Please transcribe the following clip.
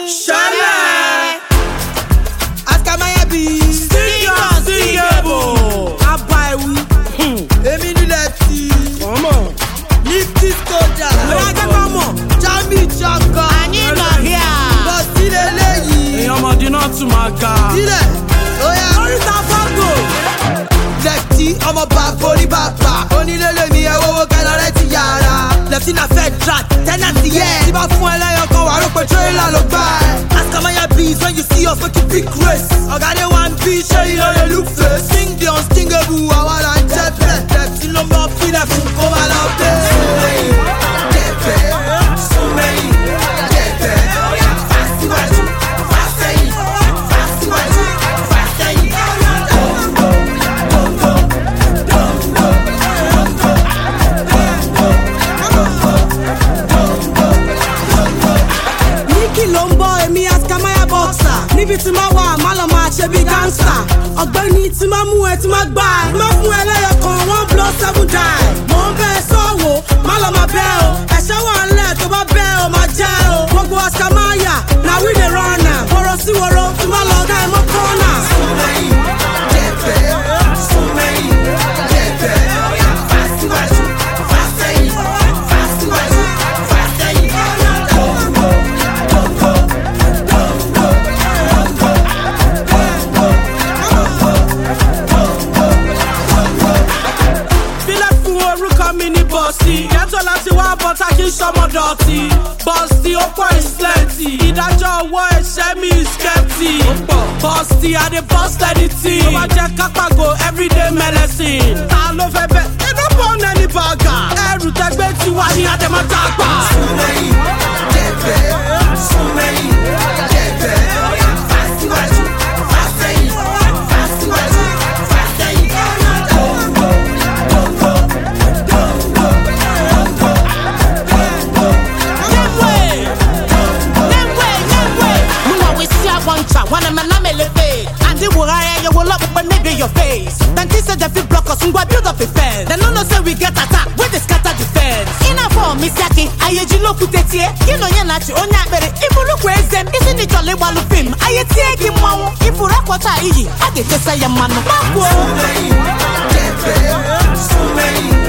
Shana Askamaya be Singable Abaiwi Emi Nileti Nifty Skoda Ragamomo Jami Chaka Anina here Bosile Leyi Eyamadina Tumaka Ile Oya Orita Fago Lefty Omo Babo Baba Onilele mi ewo kanare ti yara Lefty na Fedrat Tenancy yeah Tiba fun eleyo kan wa ro pe trailer lo gba Askamaya bees when you see us make you big race Oga dey one piece show you know they look face Sing the unstingable awara jepe Lefty no more feel like fun ko ma lo pe Jepe Sumei Jepe Fast iwaju Fast eyin Fast iwaju Fast eyin Níbi tí máa wà má lọ máa ṣe bí gangsta ọ̀gbẹ́ni tí máa mú ẹ tí máa gbà ẹ má fún ẹ lẹ́yọ̀ kan 1 blow 7 die mò ń bẹ́ẹ̀ sọ́wọ́ má lọ máa bẹ́ o ẹ̀ṣẹ́ wà ńlẹ̀ tó bá bẹ́ o máa jẹ́ o gbogbo Askamaya na we dey run am wọ́rọ̀ sí wọ́rọ̀ tí máa lọ ọ̀gá ẹ̀ mọ́ kọ́nà. Súnmẹ́yìn jẹ́fẹ̀ súnmẹ́yìn jẹ́fẹ̀ fásíwájú fásẹ́yìn fásíwájú fásẹ́yìn. Yàtọ̀ láti wá bọ́tà kí sọmọ dọ̀tí. Bọ́sì ó pọ̀ ìsìlẹ̀tì. Ìdájọ́ ọwọ́ ẹ̀ṣẹ́ mi skepti. Bọ́sì I dey bust anything. Tó bá jẹ́ kápákó everyday medicine. Ta ló fẹ́ bẹ́? Inú pọ̀ nẹ́ni bàgà. Ẹrù tẹ́gbẹ́ ti wá ní àdèmọ́tà gbà. Súnmẹ́yìn jẹ́fẹ̀ súnmẹ́yìn jẹ́fẹ̀ fásíwájú fásẹ́yìn fásíwájú fásẹ́yìn. When I'm an elevate, and they will hire you will up when they be your face. Then they say they feel block us, we go build up a fence. Then no say we get attacked, we they scatter defense. In a form, Misaki, I you look with it here. You know you're not your own better. If you look where them, isn't it only one of him? I take him one. If you rock what I get to say a man.